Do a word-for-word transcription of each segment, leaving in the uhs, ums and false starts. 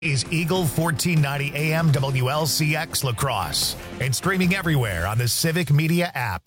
Is Eagle fourteen ninety A M W L C X La Crosse and streaming everywhere on the Civic Media app.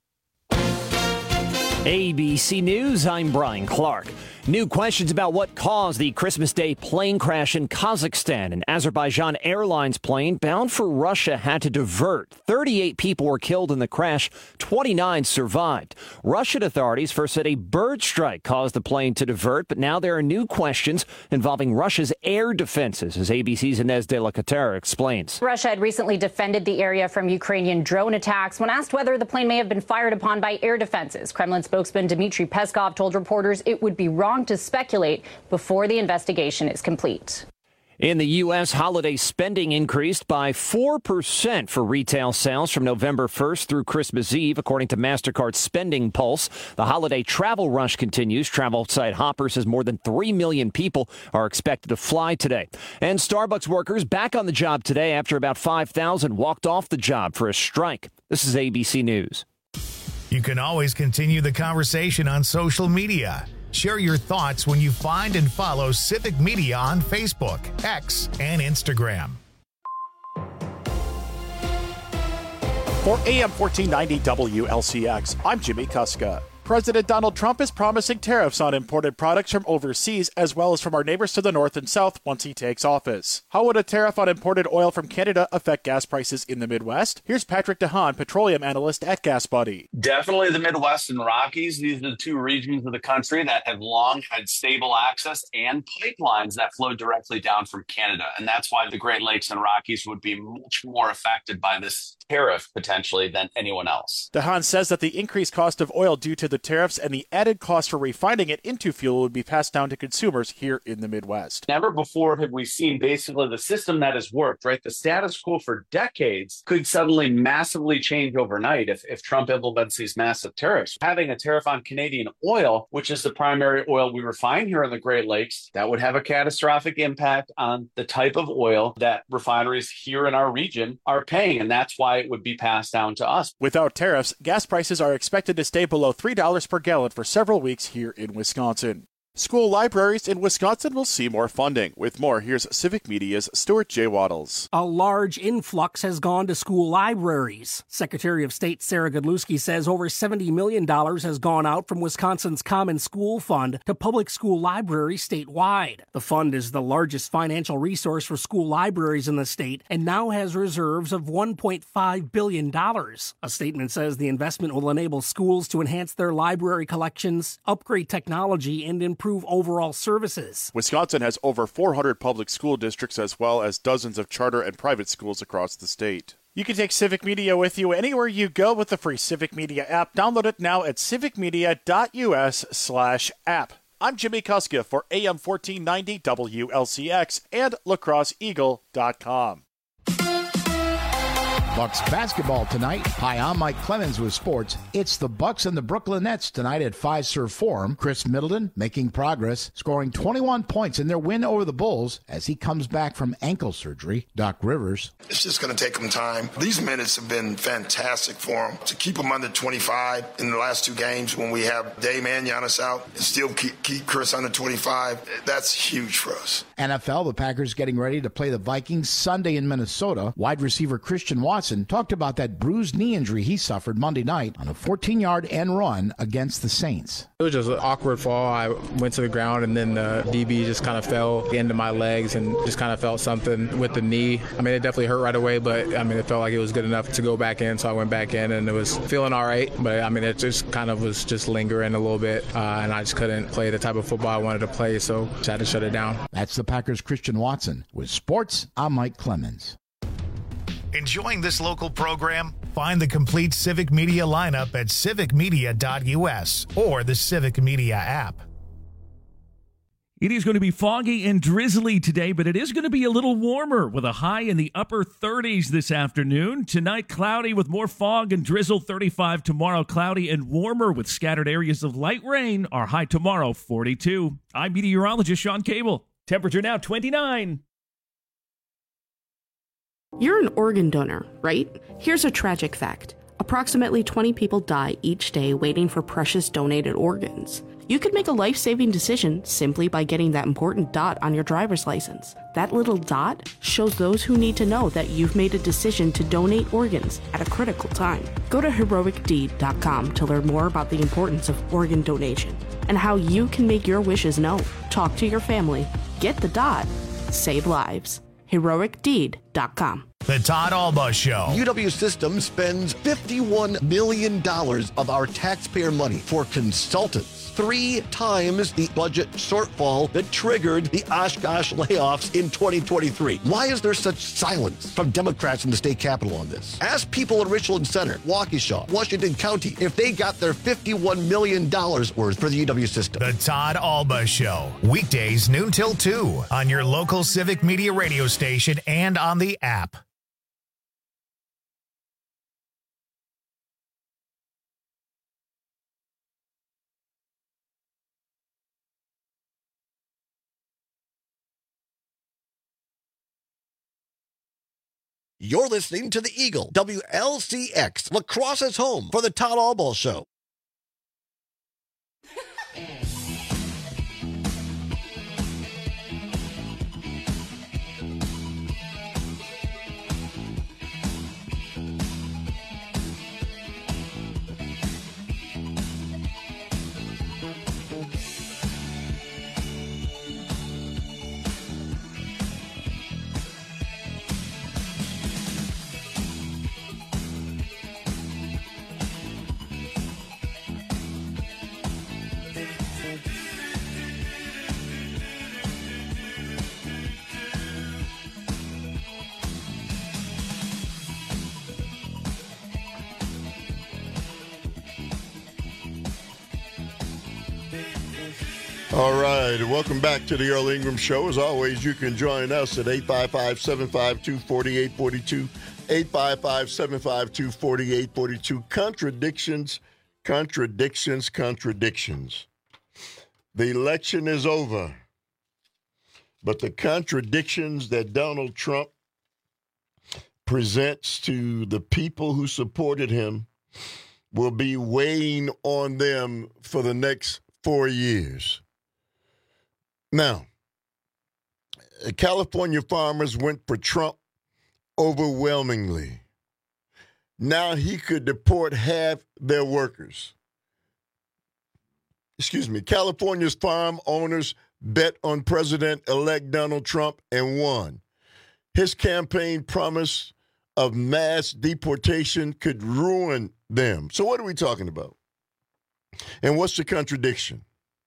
A B C News, I'm Brian Clark. New questions about what caused the Christmas Day plane crash in Kazakhstan. An Azerbaijan Airlines plane bound for Russia had to divert. thirty-eight people were killed in the crash. twenty-nine survived. Russian authorities first said a bird strike caused the plane to divert, but now there are new questions involving Russia's air defenses, as A B C's Inez de la Catera explains. Russia had recently defended the area from Ukrainian drone attacks. When asked whether the plane may have been fired upon by air defenses, Kremlin spokesman Dmitry Peskov told reporters it would be wrong to speculate before the investigation is complete. In the U S, holiday spending increased by four percent for retail sales from November first through Christmas Eve, according to MasterCard's Spending Pulse. The holiday travel rush continues. Travel site Hopper says more than three million people are expected to fly today. And Starbucks workers back on the job today after about five thousand walked off the job for a strike. This is A B C News. You can always continue the conversation on social media. Share your thoughts when you find and follow Civic Media on Facebook, X, and Instagram. For A M fourteen ninety W L C X, I'm Jimmy Kuska. President Donald Trump is promising tariffs on imported products from overseas as well as from our neighbors to the north and south once he takes office. How would a tariff on imported oil from Canada affect gas prices in the Midwest? Here's Patrick DeHaan, petroleum analyst at GasBuddy. Definitely the Midwest and Rockies. These are the two regions of the country that have long had stable access and pipelines that flow directly down from Canada. And that's why the Great Lakes and Rockies would be much more affected by this tariff potentially than anyone else. DeHaan says that the increased cost of oil due to the tariffs and the added cost for refining it into fuel would be passed down to consumers here in the Midwest. Never before have we seen basically the system that has worked, right? The status quo for decades could suddenly massively change overnight if, if Trump implements these massive tariffs. Having a tariff on Canadian oil, which is the primary oil we refine here in the Great Lakes, that would have a catastrophic impact on the type of oil that refineries here in our region are paying. And that's why it would be passed down to us. Without tariffs, gas prices are expected to stay below three dollars per gallon for several weeks here in Wisconsin. School libraries in Wisconsin will see more funding. With more, here's Civic Media's Stuart J. Waddles. A large influx has gone to school libraries. Secretary of State Sarah Godlewski says over seventy million dollars has gone out from Wisconsin's Common School Fund to public school libraries statewide. The fund is the largest financial resource for school libraries in the state and now has reserves of one point five billion dollars. A statement says the investment will enable schools to enhance their library collections, upgrade technology, and improve overall services. Wisconsin has over four hundred public school districts as well as dozens of charter and private schools across the state. You can take Civic Media with you anywhere you go with the free Civic Media app. Download it now at civicmedia.us slash app. I'm Jimmy Kuska for A M fourteen ninety W L C X and lacrosse eagle dot com. Bucks basketball tonight. Hi, I'm Mike Clemens with sports. It's the Bucks and the Brooklyn Nets tonight at Fiserv Forum. Chris Middleton making progress, scoring twenty-one points in their win over the Bulls as he comes back from ankle surgery. Doc Rivers. It's just going to take him time. These minutes have been fantastic for him. To keep him under twenty-five in the last two games when we have Dame and Giannis out and still keep, keep Chris under twenty-five, that's huge for us. N F L, the Packers getting ready to play the Vikings Sunday in Minnesota. Wide receiver Christian Watson talked about that bruised knee injury he suffered Monday night on a fourteen-yard end run against the Saints. It was just an awkward fall. I went to the ground, and then the D B just kind of fell into my legs and just kind of felt something with the knee. I mean, it definitely hurt right away, but, I mean, it felt like it was good enough to go back in, so I went back in, and it was feeling all right. But, I mean, it just kind of was just lingering a little bit, uh, and I just couldn't play the type of football I wanted to play, so just had to shut it down. That's the Packers' Christian Watson. With sports, I'm Mike Clemens. Enjoying this local program? Find the complete Civic Media lineup at civic media dot u s or the Civic Media app. It is going to be foggy and drizzly today, but it is going to be a little warmer with a high in the upper thirties this afternoon. Tonight, cloudy with more fog and drizzle, thirty-five. Tomorrow, cloudy and warmer with scattered areas of light rain. Our high tomorrow, forty-two. I'm meteorologist Sean Cable. Temperature now, twenty-nine. You're an organ donor, right? Here's a tragic fact. Approximately twenty people die each day waiting for precious donated organs. You could make a life-saving decision simply by getting that important dot on your driver's license. That little dot shows those who need to know that you've made a decision to donate organs at a critical time. Go to heroic deed dot com to learn more about the importance of organ donation and how you can make your wishes known. Talk to your family. Get the dot. Save lives. heroic deed dot com. The Todd Alba Show. U W Systems spends fifty-one million dollars of our taxpayer money for consultants, three times the budget shortfall that triggered the Oshkosh layoffs in twenty twenty-three. Why is there such silence from Democrats in the state capitol on this? Ask people in Richland Center, Waukesha, Washington County if they got their fifty-one million dollars worth for the U W system. The Todd Alba Show. Weekdays noon till two on your local Civic Media radio station and on the app. You're listening to the Eagle, W L C X, La Crosse's home for the Todd Alba Show. All right, welcome back to the Earl Ingram Show. As always, you can join us at eight five five, seven five two, four eight four two, eight five five, seven five two, four eight four two. Contradictions, contradictions, contradictions. The election is over, but the contradictions that Donald Trump presents to the people who supported him will be weighing on them for the next four years. Now, California farmers went for Trump overwhelmingly. Now he could deport half their workers. Excuse me. California's farm owners bet on President-elect Donald Trump and won. His campaign promise of mass deportation could ruin them. So what are we talking about? And what's the contradiction?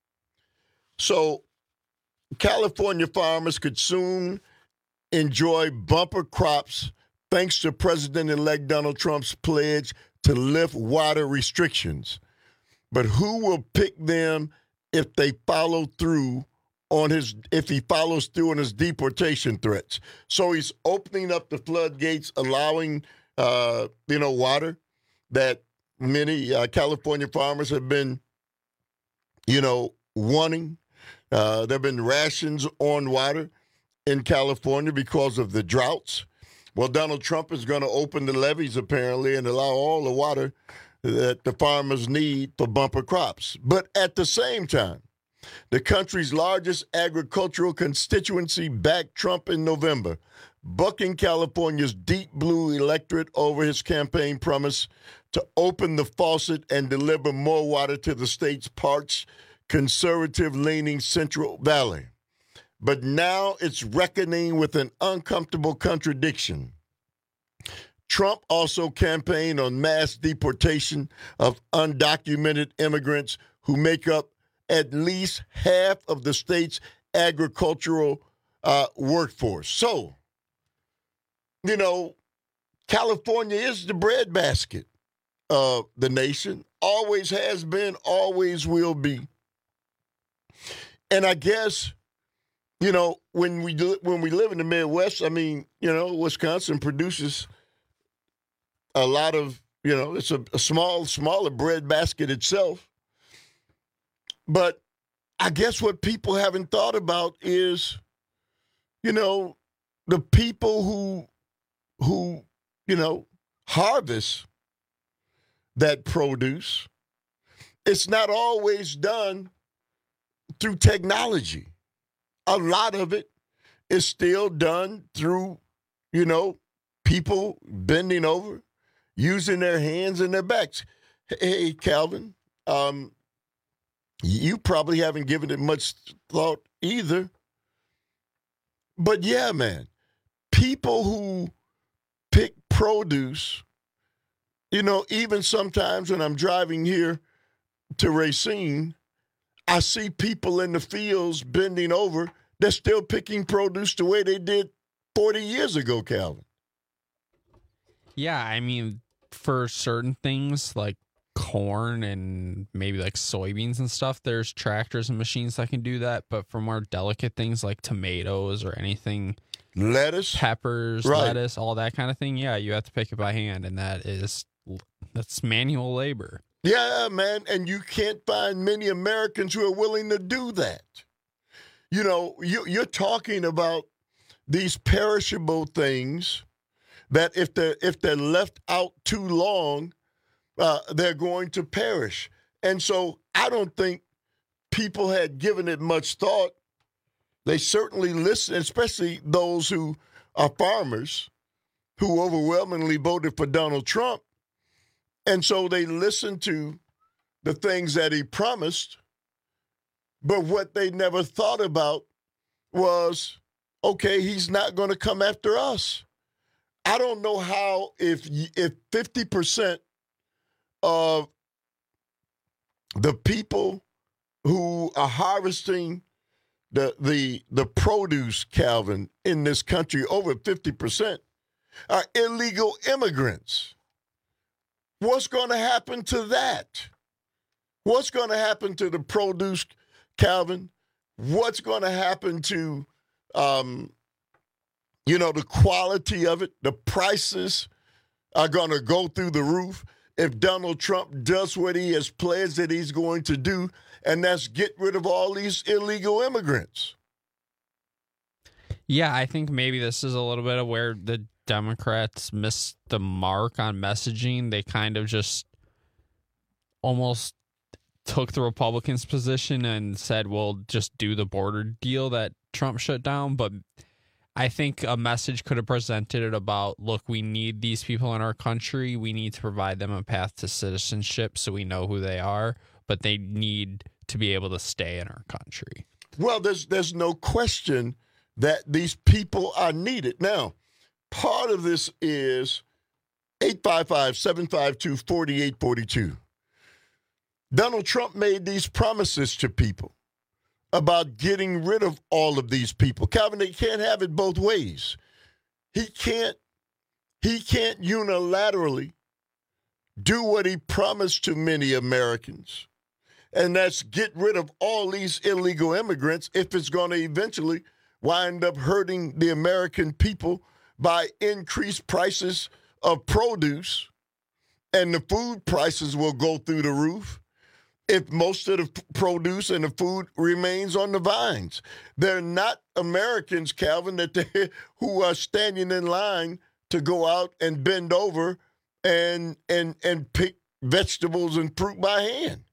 So California farmers could soon enjoy bumper crops thanks to President-elect Donald Trump's pledge to lift water restrictions. But who will pick them if they follow through on his if he follows through on his deportation threats? So he's opening up the floodgates, allowing uh, you know water that many uh, California farmers have been you know wanting. Uh, there have been rations on water in California because of the droughts. Well, Donald Trump is going to open the levees, apparently, and allow all the water that the farmers need for bumper crops. But at the same time, the country's largest agricultural constituency backed Trump in November, bucking California's deep blue electorate over his campaign promise to open the faucet and deliver more water to the state's parched, conservative-leaning Central Valley. But now it's reckoning with an uncomfortable contradiction. Trump also campaigned on mass deportation of undocumented immigrants who make up at least half of the state's agricultural uh, workforce. So, you know, California is the breadbasket of the nation, always has been, always will be. And I guess, you know, when we do, when we live in the Midwest, I mean, you know, Wisconsin produces a lot of, you know, it's a, a small, smaller breadbasket itself. But I guess what people haven't thought about is, you know, the people who, who, you know, harvest that produce. It's not always done through technology. A lot of it is still done through, you know, people bending over, using their hands and their backs. Hey, Calvin, um, you probably haven't given it much thought either. But yeah, man, people who pick produce, you know, even sometimes when I'm driving here to Racine, I see people in the fields bending over. They're still picking produce the way they did forty years ago, Calvin. Yeah, I mean, for certain things like corn and maybe like soybeans and stuff, there's tractors and machines that can do that. But for more delicate things like tomatoes or anything, lettuce, peppers, right. lettuce, all that kind of thing, yeah, you have to pick it by hand, and that is that's manual labor. Yeah, man, and you can't find many Americans who are willing to do that. You know, you, you're talking about these perishable things that if they're, if they're left out too long, uh, they're going to perish. And so I don't think people had given it much thought. They certainly listened, especially those who are farmers who overwhelmingly voted for Donald Trump. And so they listened to the things that he promised, but what they never thought about was, okay, he's not going to come after us. I don't know how if if fifty percent of the people who are harvesting the the the produce, Calvin, in this country, over fifty percent, are illegal immigrants. What's going to happen to that? What's going to happen to the produce, Calvin? What's going to happen to, um, you know, the quality of it? The prices are going to go through the roof if Donald Trump does what he has pledged that he's going to do, and that's get rid of all these illegal immigrants. Yeah, I think maybe this is a little bit of where the Democrats missed the mark on messaging. They kind of just almost took the Republicans' position and said, well, just do the border deal that Trump shut down. But I think a message could have presented it about, look, we need these people in our country. We need to provide them a path to citizenship so we know who they are, but they need to be able to stay in our country. Well, there's there's no question that these people are needed. Now, part of this is eight five five, seven five two, four eight four two. Donald Trump made these promises to people about getting rid of all of these people. Calvin, they can't have it both ways. He can't, he can't unilaterally do what he promised to many Americans, and that's get rid of all these illegal immigrants if it's going to eventually wind up hurting the American people by increased prices of produce, and the food prices will go through the roof if most of the produce and the food remains on the vines. They're not Americans, Calvin, that they, who are standing in line to go out and bend over and and and pick vegetables and fruit by hand.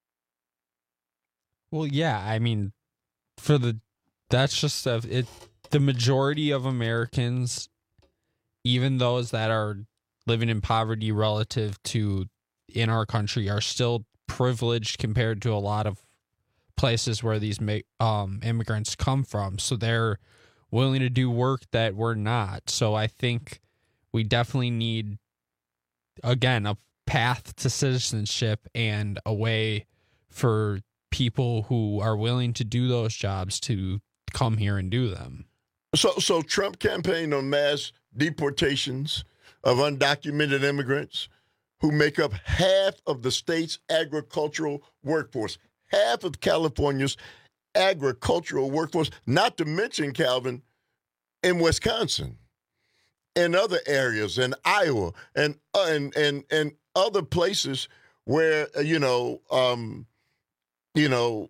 Well, yeah, I mean, for the that's just stuff. It the majority of Americans, even those that are living in poverty relative to in our country, are still privileged compared to a lot of places where these um, immigrants come from. So they're willing to do work that we're not. So I think we definitely need, again, a path to citizenship and a way for people who are willing to do those jobs to come here and do them. So, so Trump campaigned on mass deportations of undocumented immigrants who make up half of the state's agricultural workforce, half of California's agricultural workforce, not to mention, Calvin, in Wisconsin, in other areas, in Iowa, and uh, and and and other places where, you know, um, you know,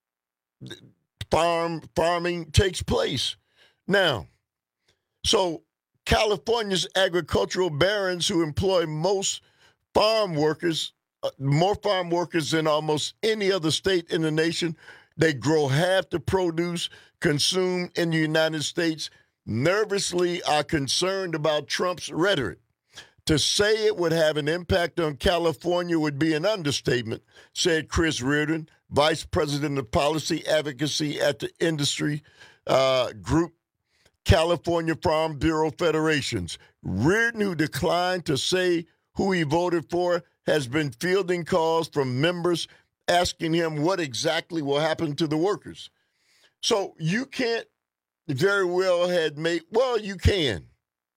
farm farming takes place. Now, so California's agricultural barons who employ most farm workers, uh, more farm workers than almost any other state in the nation. They grow half the produce consumed in the United States. Nervously are concerned about Trump's rhetoric. To say it would have an impact on California would be an understatement, said Chris Reardon, Vice President of Policy Advocacy at the industry uh, group California Farm Bureau Federations. Reardon, who declined to say who he voted for, has been fielding calls from members asking him what exactly will happen to the workers. So you can't very well had made, well, you can.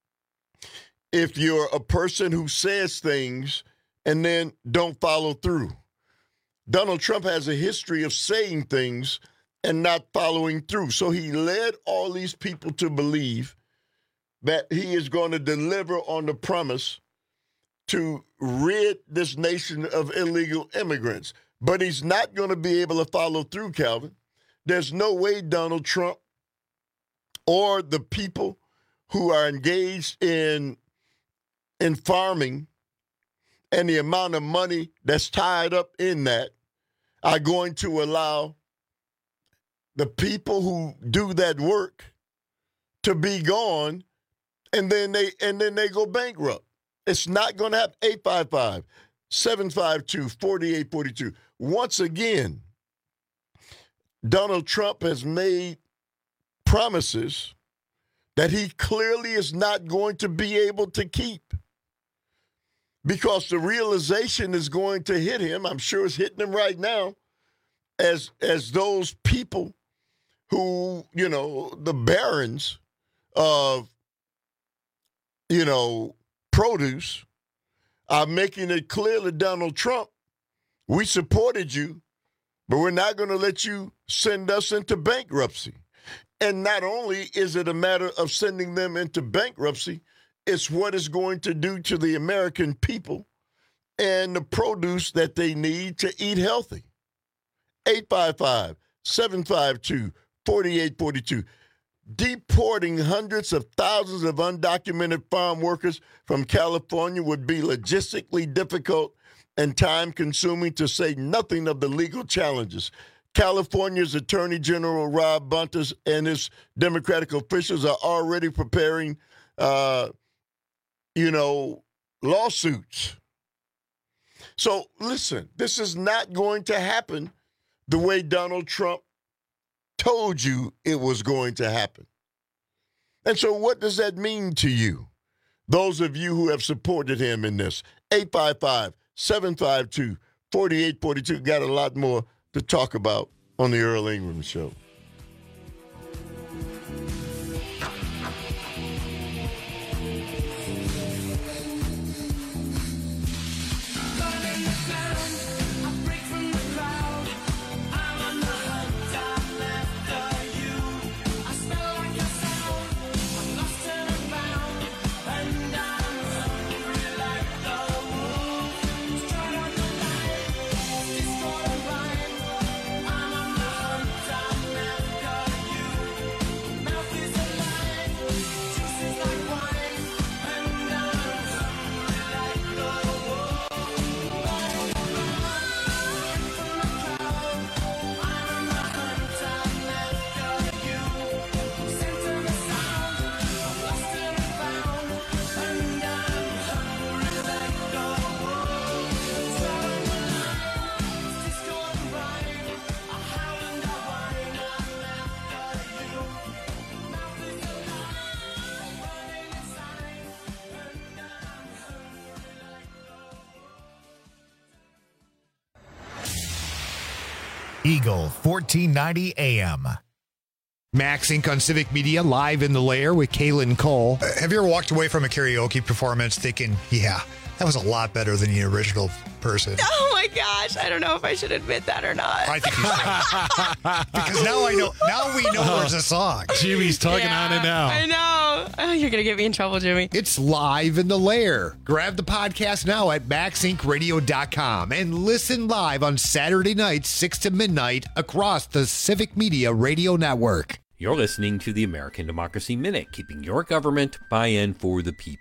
If you're a person who says things and then don't follow through. Donald Trump has a history of saying things and not following through. So he led all these people to believe that he is going to deliver on the promise to rid this nation of illegal immigrants. But he's not going to be able to follow through, Calvin. There's no way Donald Trump or the people who are engaged in in farming and the amount of money that's tied up in that are going to allow the people who do that work to be gone, and then they and then they go bankrupt. It's not going to happen. eight five five, seven five two, four eight four two. Once again, Donald Trump has made promises that he clearly is not going to be able to keep. Because the realization is going to hit him, I'm sure it's hitting him right now, as as those people who, you know, the barons of, you know, produce are making it clear to Donald Trump, we supported you, but we're not going to let you send us into bankruptcy. And not only is it a matter of sending them into bankruptcy, it's what it's going to do to the American people and the produce that they need to eat healthy. eight five five, seven five two, four eight four two. Deporting hundreds of thousands of undocumented farm workers from California would be logistically difficult and time-consuming, to say nothing of the legal challenges. California's Attorney General Rob Bontas and his Democratic officials are already preparing uh, you know, lawsuits. So listen, this is not going to happen the way Donald Trump told you it was going to happen. And so what does that mean to you? Those of you who have supported him in this. eight five five, seven five two, four eight four two. Got a lot more to talk about on the Earl Ingram Show. Eagle fourteen ninety A M. Max Incorporated on Civic Media, live in the lair with Kaylin Cole. Uh, have you ever walked away from a karaoke performance thinking, yeah, that was a lot better than the original person? Oh my gosh, I don't know if I should admit that or not. I think you should. Because now I know, now we know there's a song. Jimmy's tugging Yeah, on it now. I know. Oh, you're going to get me in trouble, Jimmy. It's live in the lair. Grab the podcast now at max inc radio dot com and listen live on Saturday nights, six to midnight, across the Civic Media Radio Network. You're listening to the American Democracy Minute, keeping your government by and for the people.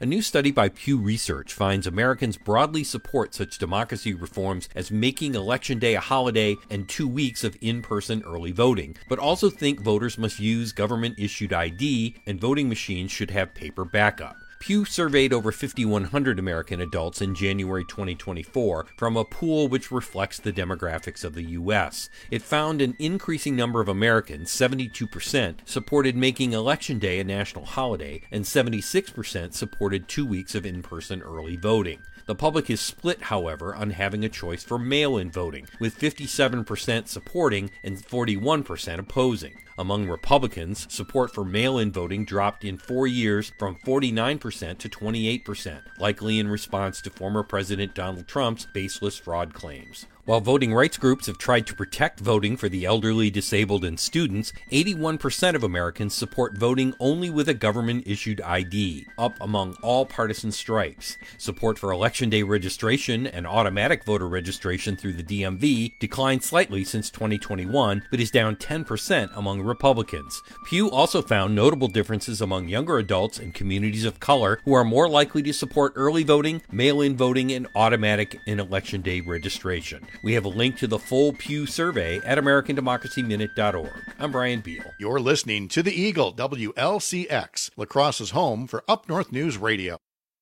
A new study by Pew Research finds Americans broadly support such democracy reforms as making Election Day a holiday and two weeks of in-person early voting, but also think voters must use government-issued I D and voting machines should have paper backup. Pew surveyed over fifty-one hundred American adults in January twenty twenty-four from a pool which reflects the demographics of the U S. It found an increasing number of Americans, seventy-two percent, supported making Election Day a national holiday, and seventy-six percent supported two weeks of in-person early voting. The public is split, however, on having a choice for mail-in voting, with fifty-seven percent supporting and forty-one percent opposing. Among Republicans, support for mail-in voting dropped in four years from forty-nine percent to twenty-eight percent, likely in response to former President Donald Trump's baseless fraud claims. While voting rights groups have tried to protect voting for the elderly, disabled, and students, eighty-one percent of Americans support voting only with a government-issued I D, up among all partisan stripes. Support for Election Day registration and automatic voter registration through the D M V declined slightly since twenty twenty-one, but is down ten percent among Republicans. Pew also found notable differences among younger adults and communities of color who are more likely to support early voting, mail-in voting, and automatic and Election Day registration. We have a link to the full Pew survey at American Democracy Minute dot org. I'm Brian Beal. You're listening to The Eagle, W L C X, La Crosse's home for Up North News Radio.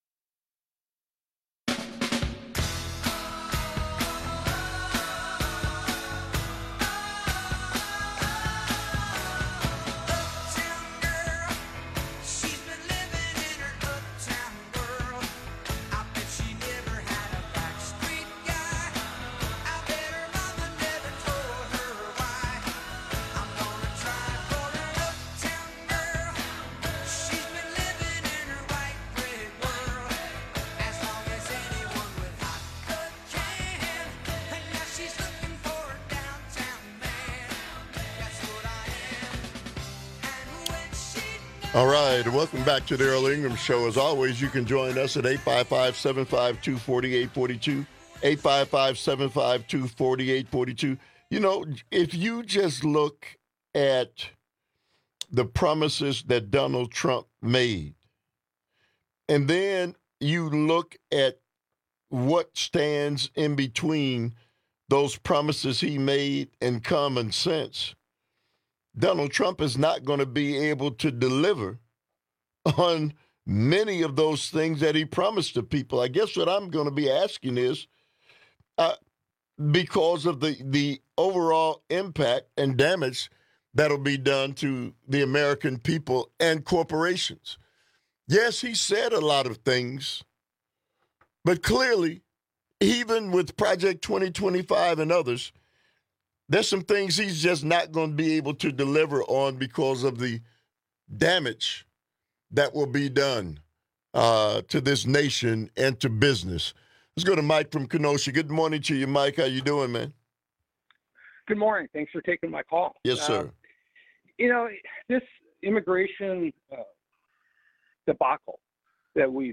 All right, welcome back to the Earl Ingram Show. As always, you can join us at eight five five, seven five two, four eight four two, eight five five, seven five two, four eight four two. You know, if you just look at the promises that Donald Trump made, and then you look at what stands in between those promises he made and common sense, Donald Trump is not going to be able to deliver on many of those things that he promised to people. I guess what I'm going to be asking is, uh, because of the, the overall impact and damage that'll be done to the American people and corporations. Yes, he said a lot of things, but clearly, even with Project twenty twenty-five and others, there's some things he's just not going to be able to deliver on because of the damage that will be done uh, to this nation and to business. Let's go to Mike from Kenosha. Good morning to you, Mike. How you doing, man? Good morning. Thanks for taking my call. Yes, sir. Uh, you know, this immigration uh, debacle that we've,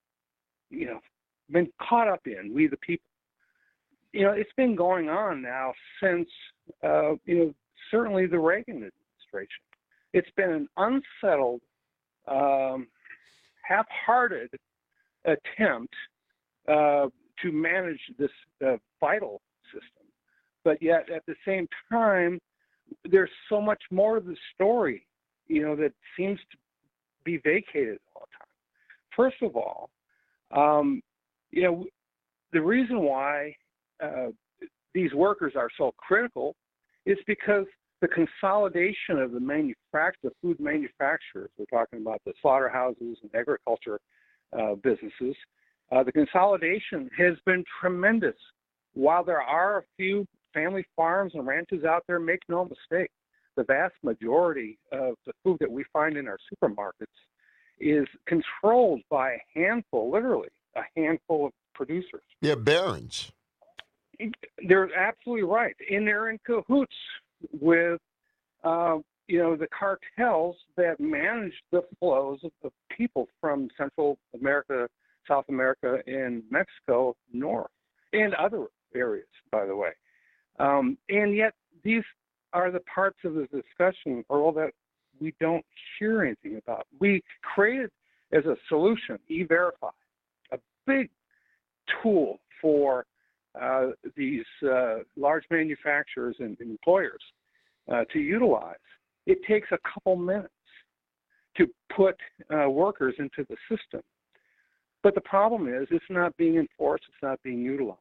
you know, been caught up in, we the people, you know, it's been going on now since, uh, you know, certainly the Reagan administration. It's been an unsettled, um, half-hearted attempt uh, to manage this uh, vital system. But yet, at the same time, there's so much more to the story, you know, that seems to be vacated all the time. First of all, um, you know, the reason why Uh, these workers are so critical is because the consolidation of the manufacture, the food manufacturers, we're talking about the slaughterhouses and agriculture uh, businesses, uh, the consolidation has been tremendous. While there are a few family farms and ranches out there, make no mistake, the vast majority of the food that we find in our supermarkets is controlled by a handful, literally a handful of producers. Yeah, barons. They're absolutely right. And they're in cahoots with, uh, you know, the cartels that manage the flows of, of people from Central America, South America, and Mexico north, and other areas, by the way. Um, and yet these are the parts of the discussion, Earl, that we don't hear anything about. We created as a solution, E-Verify, a big tool for uh, these uh, large manufacturers and employers uh, to utilize. It takes a couple minutes to put uh, workers into the system. But the problem is it's not being enforced, it's not being utilized.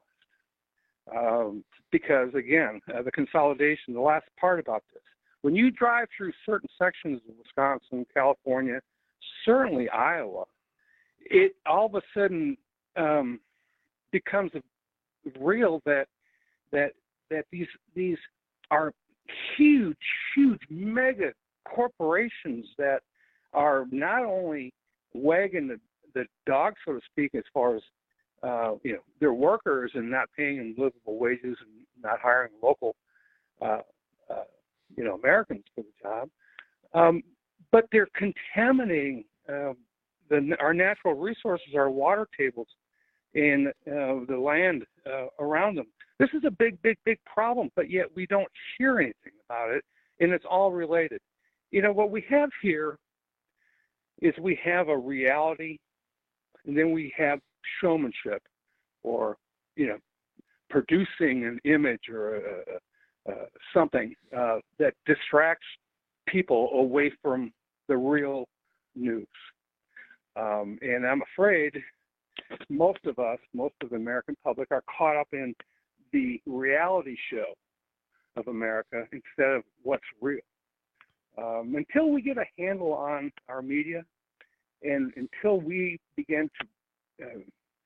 Um, because, again, uh, the consolidation, the last part about this, when you drive through certain sections of Wisconsin, California, certainly Iowa, it all of a sudden um, becomes real that that that these these are huge, huge mega corporations that are not only wagging the, the dog, so to speak, as far as uh, you know their workers and not paying them livable wages and not hiring local uh, uh, you know Americans for the job, um, but they're contaminating uh, the, our natural resources, our water tables, and uh, the land uh, around them. This is a big, big, big problem, but yet we don't hear anything about it, and it's all related. You know, what we have here is we have a reality, and then we have showmanship, or, you know, producing an image or a, a, a something uh, that distracts people away from the real news. Um, and I'm afraid most of us, most of the American public, are caught up in the reality show of America instead of what's real. Um, until we get a handle on our media, and until we begin to uh,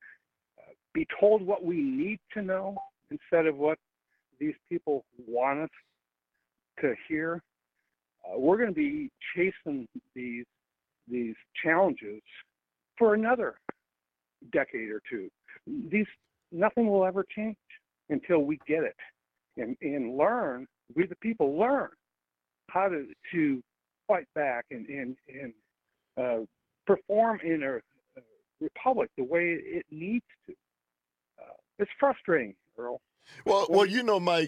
be told what we need to know instead of what these people want us to hear, uh, we're going to be chasing these these challenges for another decade or two. These nothing will ever change until we get it and, and learn. We the people learn how to to fight back and and, and uh, perform in a, a republic the way it needs to. Uh, it's frustrating, Earl. Well, well, you know, Mike,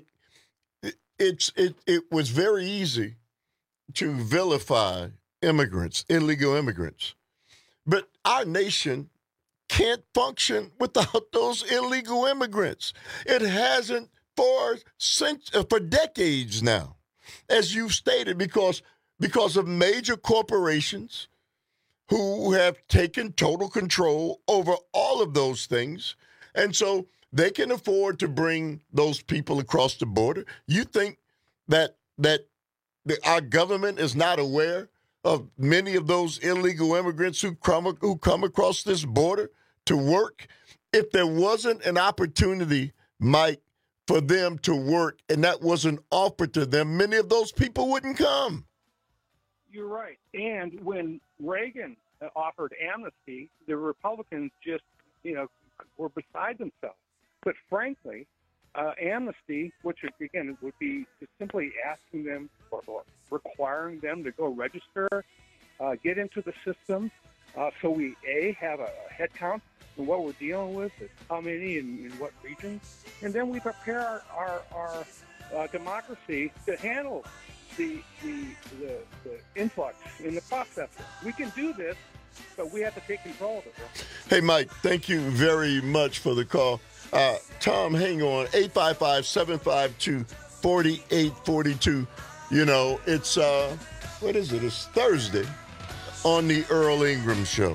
it's it it was very easy to vilify immigrants, illegal immigrants, but our nation can't function without those illegal immigrants. It hasn't for since for decades now, as you've stated, because because of major corporations who have taken total control over all of those things, and so they can afford to bring those people across the border. You think that that the, our government is not aware of many of those illegal immigrants who come who come across this border to work? If there wasn't an opportunity, Mike, for them to work, and that wasn't offered to them, many of those people wouldn't come. You're right. And when Reagan offered amnesty, the Republicans just, you know, were beside themselves. But frankly, uh, amnesty, which again would be just simply asking them or, or requiring them to go register, uh, get into the system, uh, so we a have a head count and what we're dealing with, is how many and in what regions, and then we prepare our our, our uh, democracy to handle the, the the the influx in the process. We can do this, but we have to take control of it. Hey, Mike, thank you very much for the call. Uh, Tom, hang on, eight five five, seven five two, four eight four two. You know, it's, uh, what is it? It's Thursday on the Earl Ingram Show.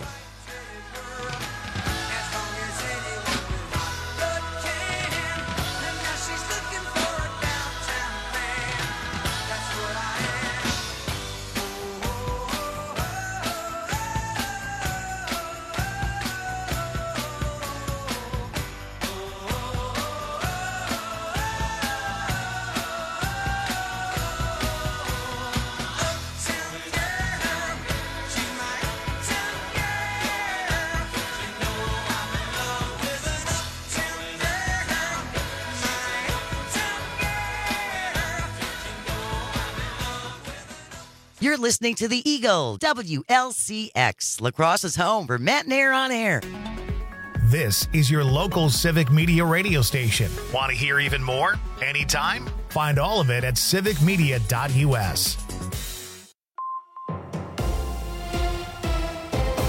You're listening to The Eagle, W L C X, La Crosse's home for Matt and Air on Air. This is your local Civic Media radio station. Want to hear even more? Anytime? Find all of it at civic media dot u s.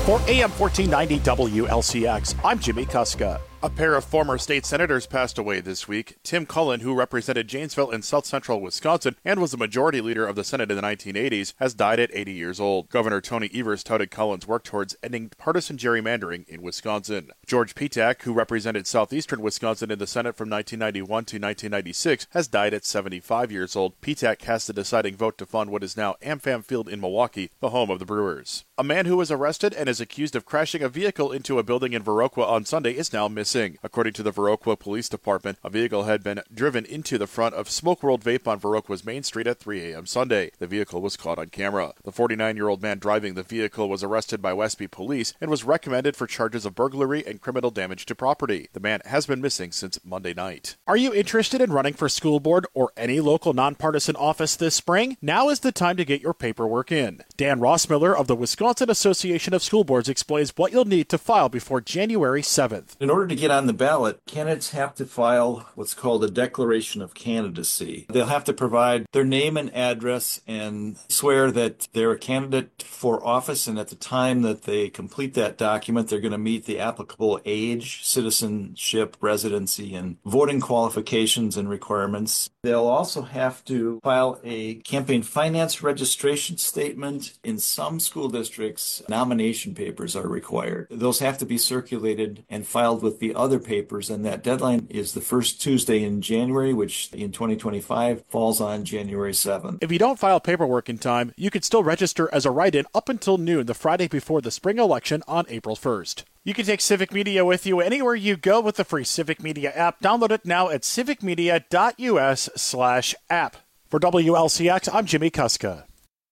For A M fourteen ninety W L C X, I'm Jimmy Kuska. A pair of former state senators passed away this week. Tim Cullen, who represented Janesville in south central Wisconsin and was the majority leader of the Senate in the nineteen eighties, has died at eighty years old. Governor Tony Evers touted Cullen's work towards ending partisan gerrymandering in Wisconsin. George Petak, who represented southeastern Wisconsin in the Senate from nineteen ninety-one to nineteen ninety-six, has died at seventy-five years old. Petak cast the deciding vote to fund what is now AmFam Field in Milwaukee, the home of the Brewers. A man who was arrested and is accused of crashing a vehicle into a building in Viroqua on Sunday is now missing. According to the Viroqua Police Department, a vehicle had been driven into the front of Smoke World Vape on Viroqua's Main Street at three a.m. Sunday. The vehicle was caught on camera. The forty-nine-year-old man driving the vehicle was arrested by Westby Police and was recommended for charges of burglary and criminal damage to property. The man has been missing since Monday night. Are you interested in running for school board or any local nonpartisan office this spring? Now is the time to get your paperwork in. Dan Rossmiller of the Wisconsin Association of School Boards explains what you'll need to file before January seventh. In order to get on the ballot, candidates have to file what's called a declaration of candidacy. They'll have to provide their name and address and swear that they're a candidate for office, and at the time that they complete that document, they're going to meet the applicable age, citizenship, residency, and voting qualifications and requirements. They'll also have to file a campaign finance registration statement. In some school districts, nomination papers are required. Those have to be circulated and filed with the other papers, and that deadline is the first Tuesday in January, which in twenty twenty-five falls on January seventh. If you don't file paperwork in time, you can still register as a write-in up until noon the Friday before the spring election on April first. You can take Civic Media with you anywhere you go with the free Civic Media app. Download it now at civicmedia.us slash app. For W L C X, I'm Jimmy Kuska.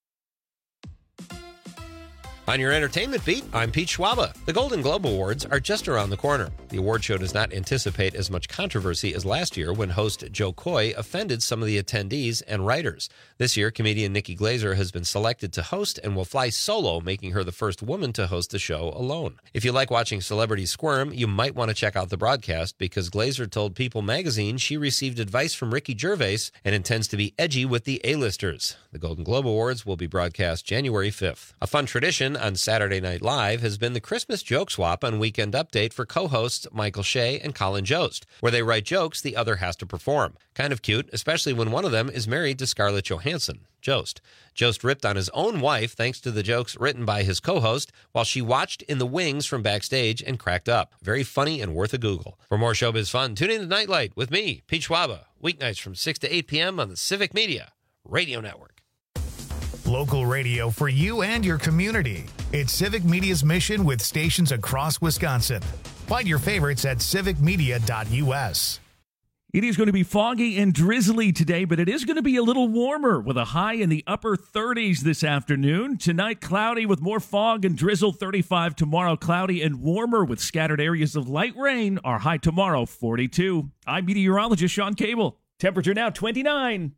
On your entertainment beat, I'm Pete Schwaba. The Golden Globe Awards are just around the corner. The award show does not anticipate as much controversy as last year when host Joe Coy offended some of the attendees and writers. This year, comedian Nikki Glaser has been selected to host and will fly solo, making her the first woman to host the show alone. If you like watching celebrities squirm, you might want to check out the broadcast because Glaser told People magazine she received advice from Ricky Gervais and intends to be edgy with the A-listers. The Golden Globe Awards will be broadcast January fifth. A fun tradition on Saturday Night Live has been the Christmas joke swap on Weekend Update for co-hosts Michael Shea and Colin Jost, where they write jokes the other has to perform. Kind of cute, especially when one of them is married to Scarlett Johansson, Jost. Jost ripped on his own wife thanks to the jokes written by his co-host while she watched in the wings from backstage and cracked up. Very funny and worth a Google. For more showbiz fun, tune in to Nightlight with me, Pete Schwaba, weeknights from six to eight p.m. on the Civic Media Radio Network. Local radio for you and your community. It's Civic Media's mission with stations across Wisconsin. Find your favorites at civic media dot u s. It is going to be foggy and drizzly today, but it is going to be a little warmer with a high in the upper thirties this afternoon. Tonight, cloudy with more fog and drizzle, thirty-five. Tomorrow, cloudy and warmer with scattered areas of light rain. Our high tomorrow, forty-two. I'm meteorologist Sean Cable. Temperature now, twenty-nine.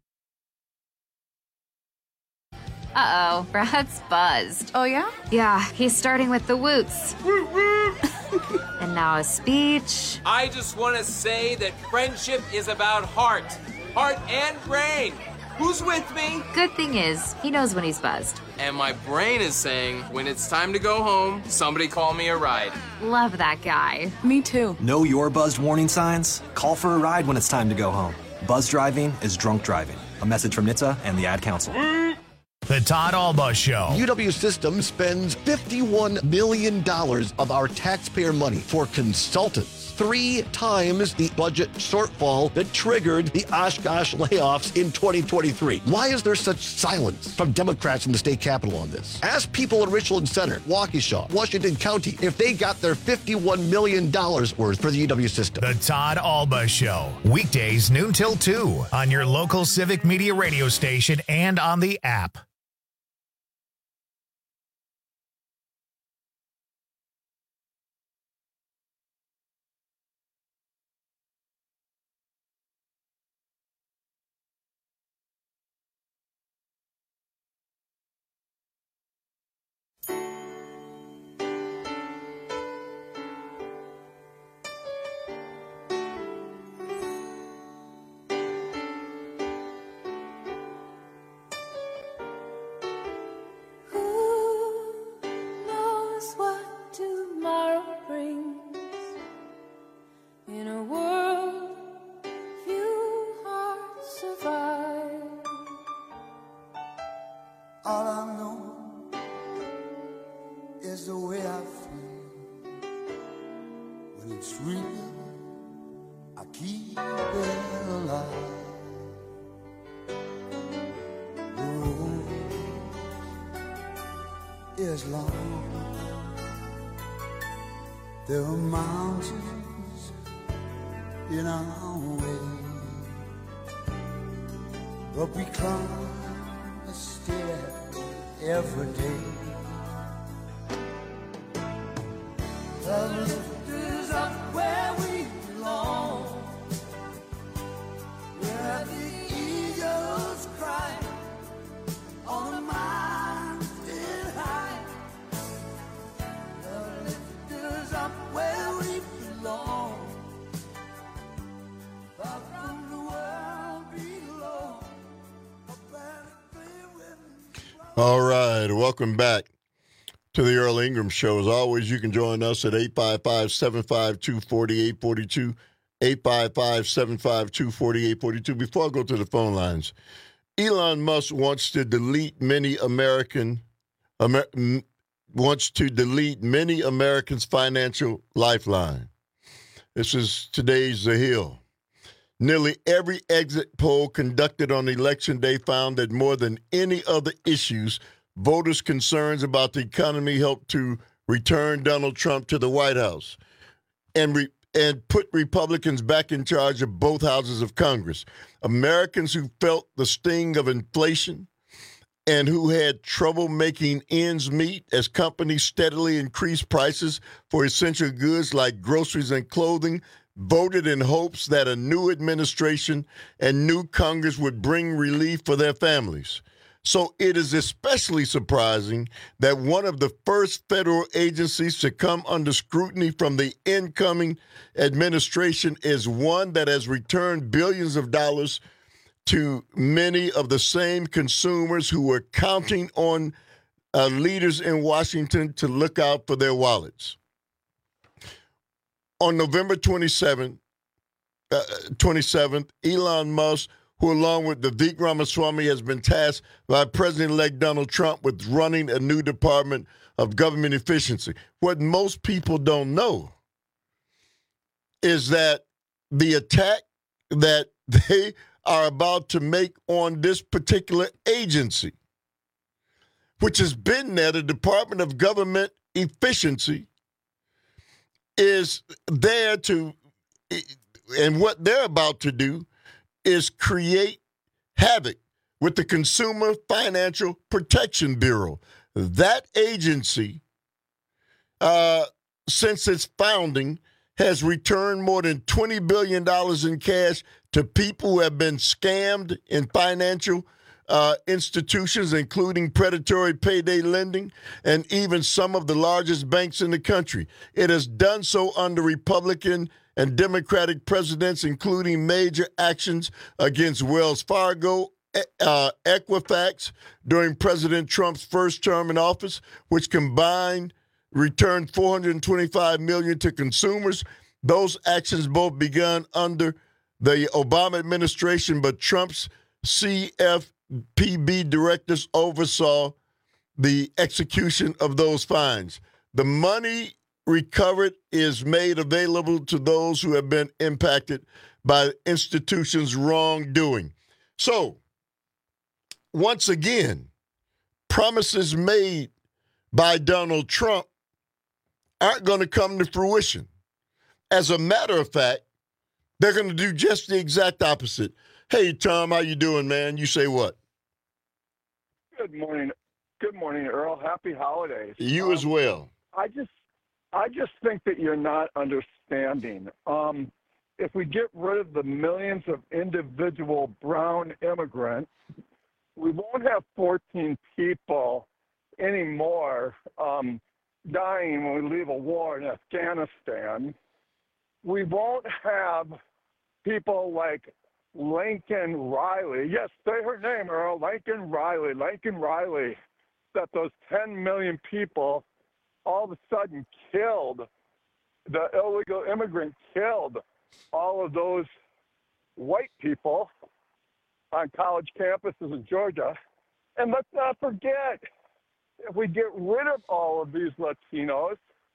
Uh-oh, Brad's buzzed. Oh, yeah? Yeah, he's starting with the woots. And now a speech. I just want to say that friendship is about heart. Heart and brain. Who's with me? Good thing is, he knows when he's buzzed. And my brain is saying, when it's time to go home, somebody call me a ride. Love that guy. Me too. Know your buzzed warning signs? Call for a ride when it's time to go home. Buzz driving is drunk driving. A message from N H T S A and the Ad Council. The Todd Alba Show. U W Systems spends fifty-one million dollars of our taxpayer money for consultants. Three times the budget shortfall that triggered the Oshkosh layoffs in twenty twenty-three. Why is there such silence from Democrats in the state capitol on this? Ask people in Richland Center, Waukesha, Washington County, if they got their fifty-one million dollars worth for the U W system. The Todd Alba Show. Weekdays noon till two on your local Civic Media radio station and on the app. feel when it's real, I keep it alive. The road is long, there are mountains in our way, but we climb a stair every day. The lift is up where we belong, where the eagles cry on a mountain high. The lift is up where we belong, far from the world below. All right, welcome back to the Earl Ingram Show. As always, you can join us at eight five five, seven five two, four eight four two, eight five five, seven five two, four eight four two. Before I go to the phone lines, Elon Musk wants to delete many American Amer, wants to delete many Americans' financial lifeline. This is today's The Hill. Nearly every exit poll conducted on Election Day found that more than any other issues, voters' concerns about the economy helped to return Donald Trump to the White House and re- and put Republicans back in charge of both houses of Congress. Americans who felt the sting of inflation and who had trouble making ends meet as companies steadily increased prices for essential goods like groceries and clothing voted in hopes that a new administration and new Congress would bring relief for their families. So it is especially surprising that one of the first federal agencies to come under scrutiny from the incoming administration is one that has returned billions of dollars to many of the same consumers who were counting on uh, leaders in Washington to look out for their wallets. On November twenty-seventh, uh, twenty-seventh, Elon Musk, who along with Vivek Ramaswamy has been tasked by President-elect Donald Trump with running a new Department of Government Efficiency. What most people don't know is that the attack that they are about to make on this particular agency, which has been there, the Department of Government Efficiency, is there to, and what they're about to do is create havoc with the Consumer Financial Protection Bureau. That agency, uh, since its founding, has returned more than twenty billion dollars in cash to people who have been scammed in financial uh, institutions, including predatory payday lending and even some of the largest banks in the country. It has done so under Republican and Democratic presidents, including major actions against Wells Fargo, uh, Equifax during President Trump's first term in office, which combined returned four hundred twenty-five million dollars to consumers. Those actions both begun under the Obama administration, but Trump's C F P B directors oversaw the execution of those fines. The money recovered is made available to those who have been impacted by the institution's wrongdoing. So, once again, promises made by Donald Trump aren't going to come to fruition. As a matter of fact, they're going to do just the exact opposite. Hey, Tom, how you doing, man? You say what? Good morning. Good morning, Earl. Happy holidays. You um, as well. I just I just think that you're not understanding. Um, if we get rid of the millions of individual brown immigrants, we won't have fourteen people anymore um, dying when we leave a war in Afghanistan. We won't have people like Lincoln Riley. Yes, say her name, Earl. Lincoln Riley. Lincoln Riley. That those ten million people all of a sudden killed, the illegal immigrant killed all of those white people on college campuses in Georgia. And let's not forget, if we get rid of all of these Latinos,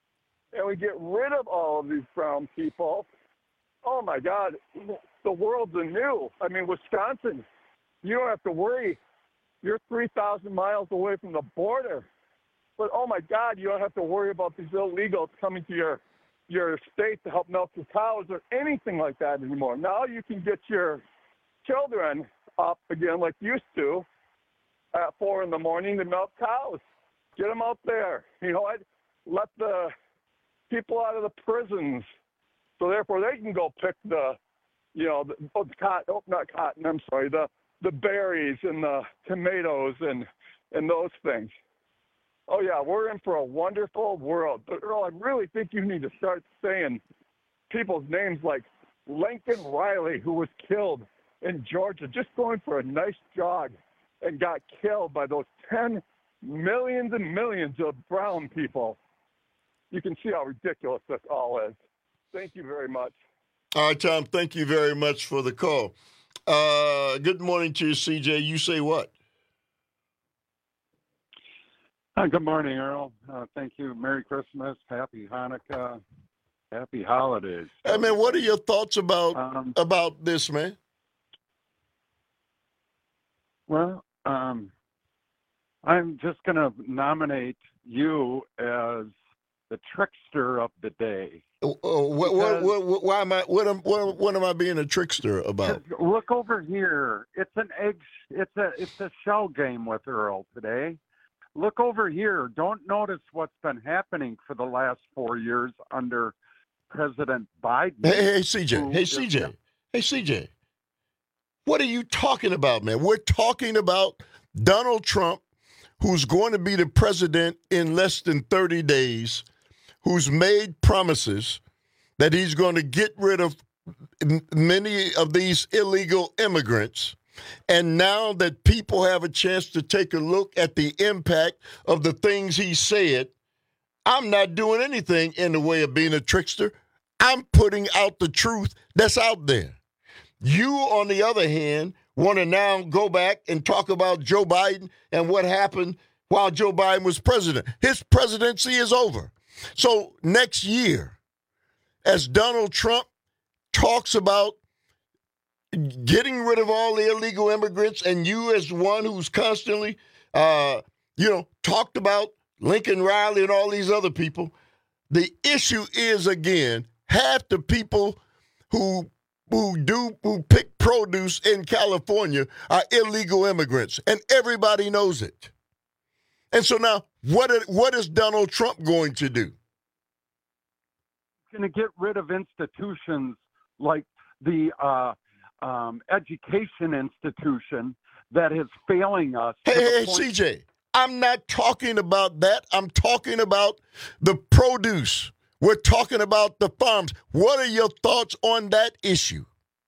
and we get rid of all of these brown people, oh my God, the world's anew. I mean, Wisconsin, you don't have to worry. You're three thousand miles away from the border. But oh my God, you don't have to worry about these illegals coming to your your state to help milk your cows or anything like that anymore. Now you can get your children up again like you used to at four in the morning to milk cows. Get them out there. You know what? Let the people out of the prisons, so therefore they can go pick the, you know, the, oh, the cotton, oh, not cotton, I'm sorry, the the berries and the tomatoes and and those things. Oh, yeah, we're in for a wonderful world. But, Earl, I really think you need to start saying people's names like Lincoln Riley, who was killed in Georgia just going for a nice jog and got killed by those ten millions and millions of brown people. You can see how ridiculous this all is. Thank you very much. All right, Tom, thank you very much for the call. Uh, good morning to you, C J. You say what? Hi, good morning, Earl. Uh, thank you. Merry Christmas. Happy Hanukkah. Happy holidays. Hey, man, what are your thoughts about um, about this, man? Well, um, I'm just going to nominate you as the trickster of the day. Uh, what, what, what, what, why am I? What am, what, what am I being a trickster about? Look over here. It's an egg. It's a it's a shell game with Earl today. Look over here. Don't notice what's been happening for the last four years under President Biden. Hey, hey, C J. Hey, C J. Hey, C J. What are you talking about, man? We're talking about Donald Trump, who's going to be the president in less than thirty days, who's made promises that he's going to get rid of many of these illegal immigrants. And now that people have a chance to take a look at the impact of the things he said, I'm not doing anything in the way of being a trickster. I'm putting out the truth that's out there. You, on the other hand, want to now go back and talk about Joe Biden and what happened while Joe Biden was president. His presidency is over. So next year, as Donald Trump talks about getting rid of all the illegal immigrants, and you as one who's constantly, uh, you know, talked about Lincoln Riley and all these other people, the issue is, again, half the people who who do who pick produce in California are illegal immigrants, and everybody knows it. And so now, what are, what is Donald Trump going to do? He's going to get rid of institutions like the uh, um, education institution that is failing us. Hey, hey, point- C J, I'm not talking about that. I'm talking about the produce. We're talking about the farms. What are your thoughts on that issue?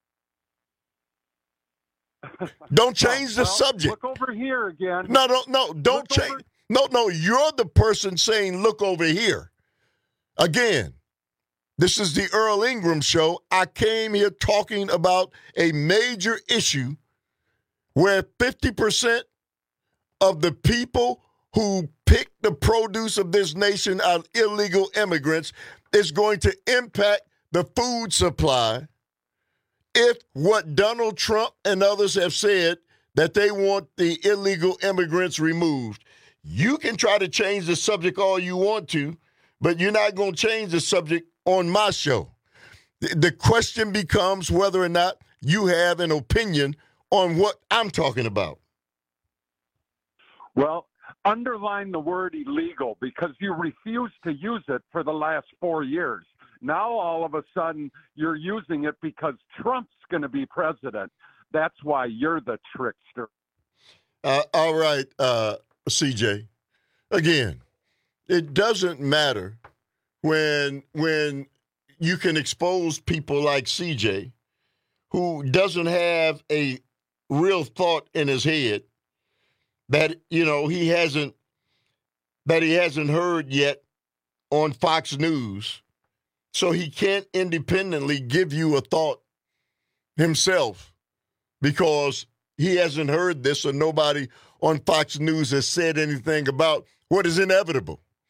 Don't change the well, subject. Look over here again. No, no, no. Don't look change. Over- no, no. You're the person saying, look over here. Again, this is the Earl Ingram Show. I came here talking about a major issue where fifty percent of the people who pick the produce of this nation are illegal immigrants. Is going to impact the food supply if what Donald Trump and others have said, that they want the illegal immigrants removed. You can try to change the subject all you want to, but you're not going to change the subject on my show. The, the question becomes whether or not you have an opinion on what I'm talking about. Well, underline the word illegal because you refused to use it for the last four years. Now, all of a sudden, you're using it because Trump's going to be president. That's why you're the trickster. Uh, all right, uh, C J. Again, it doesn't matter when when you can expose people like C J, who doesn't have a real thought in his head that, you know, he hasn't that he hasn't heard yet on Fox News. So he can't independently give you a thought himself because he hasn't heard this or nobody on Fox News has said anything about what is inevitable.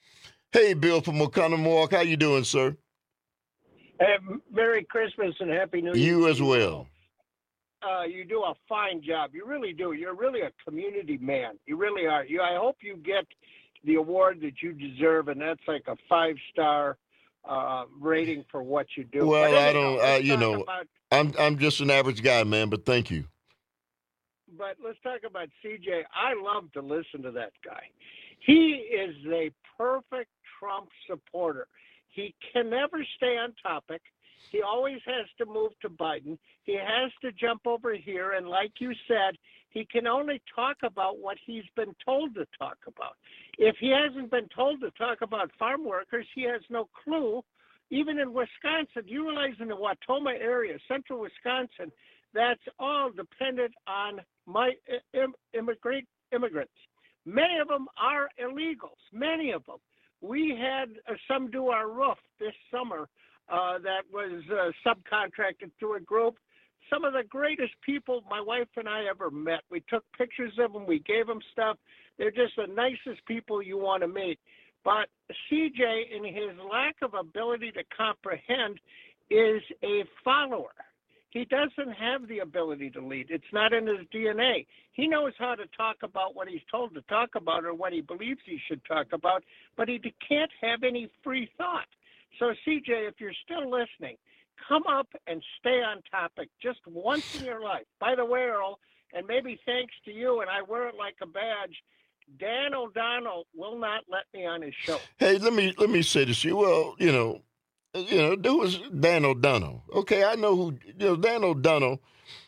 Hey, Bill from Oconomowoc. How you doing, sir? Hey, Merry Christmas and Happy New Year. You as well. Uh, you do a fine job. You really do. You're really a community man. You really are. You. I hope you get the award that you deserve, and that's like a five-star uh, rating for what you do. Well, anyhow, I don't, I, you know, about, I'm I'm just an average guy, man, but thank you. But let's talk about C J. I love to listen to that guy. He is a perfect Trump supporter. He can never stay on topic. He always has to move to Biden. He has to jump over here. And like you said, he can only talk about what he's been told to talk about. If he hasn't been told to talk about farm workers, he has no clue. Even in Wisconsin, you realize in the Wautoma area, central Wisconsin, that's all dependent on my im- immigrant immigrants. Many of them are illegals, many of them. We had uh, some do our roof this summer uh, that was uh, subcontracted through a group. Some of the greatest people my wife and I ever met. We took pictures of them. We gave them stuff. They're just the nicest people you want to meet. But C J, in his lack of ability to comprehend, is a follower. He doesn't have the ability to lead. It's not in his D N A. He knows how to talk about what he's told to talk about or what he believes he should talk about, but he can't have any free thought. So, C J, if you're still listening, come up and stay on topic just once in your life. By the way, Earl, and maybe thanks to you, and I wear it like a badge, Dan O'Donnell will not let me on his show. Hey, let me let me say this to you. Well, you know, you know, there was Dan O'Donnell. Okay, I know who. You know, Dan O'Donnell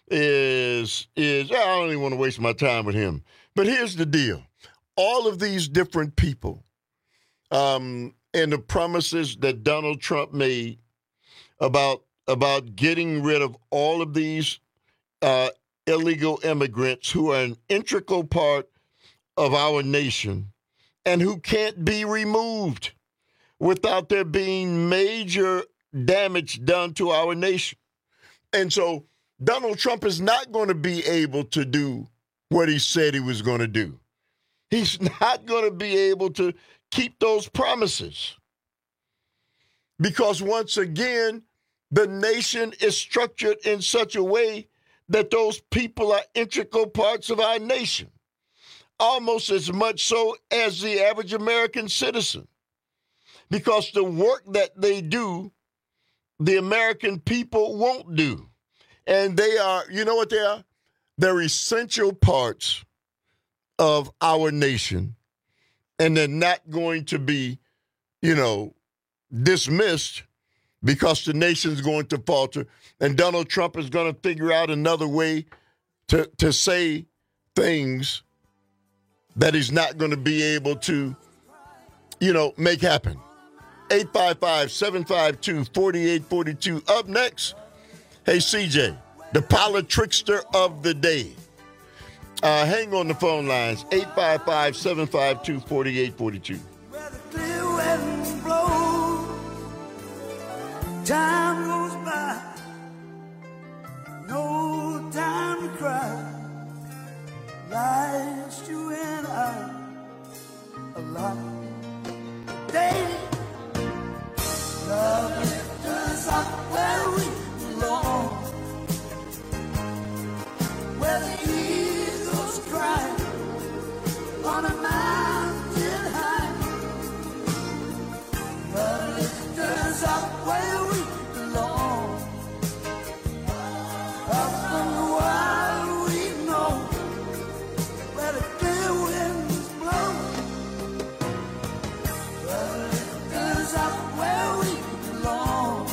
is is. I don't even want to waste my time with him. But here's the deal: all of these different people, um, and the promises that Donald Trump made about about getting rid of all of these uh, illegal immigrants who are an integral part of our nation and who can't be removed without there being major damage done to our nation. And so Donald Trump is not going to be able to do what he said he was going to do. He's not going to be able to keep those promises because, once again, the nation is structured in such a way that those people are integral parts of our nation, almost as much so as the average American citizen. Because the work that they do, the American people won't do. And they are, you know what they are? They're essential parts of our nation. And they're not going to be, you know, dismissed because the nation's going to falter. And Donald Trump is going to figure out another way to, to say things that he's not going to be able to, you know, make happen. eight five five, seven five two, four eight four two. Up next, hey, C J, the politrickster of the day. Uh, hang on the phone lines, eight five five, seven five two, four eight four two. Time goes by, no time to cry. Life's you and I alive. Daily, love lifts us up where we belong, where the eagles cry on a mountain high. Love lifts us up where we belong, up in the wild we know, where the clear winds blow. Love lifts us up where we belong,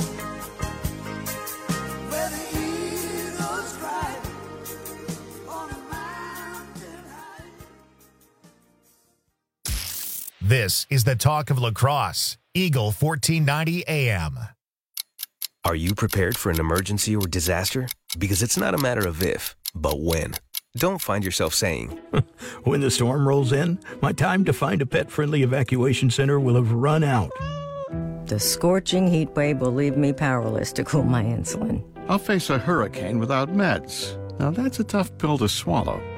where the eagles cry on a mountain high. This is the talk of lacrosse. Eagle fourteen ninety A M. Are you prepared for an emergency or disaster? Because it's not a matter of if, but when. Don't find yourself saying, when the storm rolls in, my time to find a pet-friendly evacuation center will have run out. The scorching heat wave will leave me powerless to cool my insulin. I'll face a hurricane without meds. Now that's a tough pill to swallow.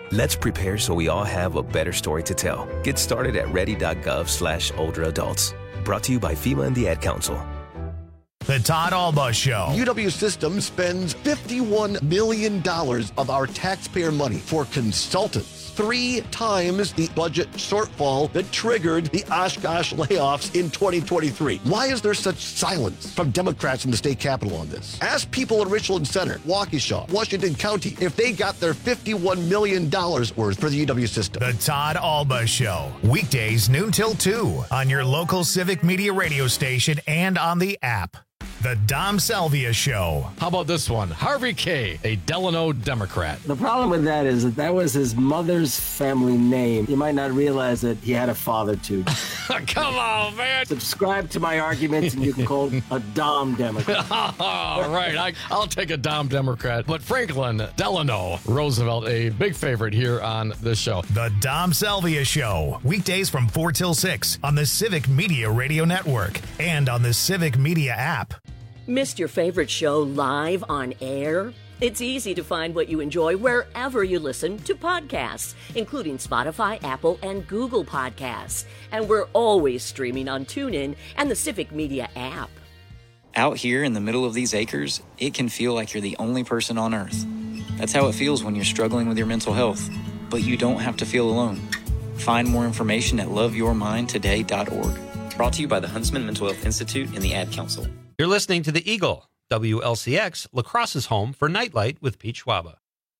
Let's prepare so we all have a better story to tell. Get started at ready.gov slash older adults. Brought to you by FEMA and the Ad Council. The Todd Alba Show. U W Systems spends fifty-one million dollars of our taxpayer money for consultants, three times the budget shortfall that triggered the Oshkosh layoffs in twenty twenty-three. Why is there such silence from Democrats in the state capitol on this? Ask people in Richland Center, Waukesha, Washington County if they got their fifty-one million dollars worth for the U W system. The Todd Alba Show. Weekdays noon till two on your local Civic Media radio station and on the app. The Dom Salvia Show. How about this one? Harvey K., a Delano Democrat. The problem with that is that that was his mother's family name. You might not realize that he had a father, too. Come on, man. Subscribe to my arguments, and you can call him a Dom Democrat. All right, I, I'll take a Dom Democrat. But Franklin Delano Roosevelt, a big favorite here on this show. The Dom Salvia Show. Weekdays from four till six on the Civic Media Radio Network and on the Civic Media app. Missed your favorite show live on air? It's easy to find what you enjoy wherever you listen to podcasts, including Spotify, Apple, and Google Podcasts. And we're always streaming on TuneIn and the Civic Media app. Out here in the middle of these acres, it can feel like you're the only person on Earth. That's how it feels when you're struggling with your mental health. But you don't have to feel alone. Find more information at love your mind today dot org. Brought to you by the Huntsman Mental Health Institute and the Ad Council. You're listening to The Eagle, W L C X, La Crosse's home for Nightlight with Pete Schwaba.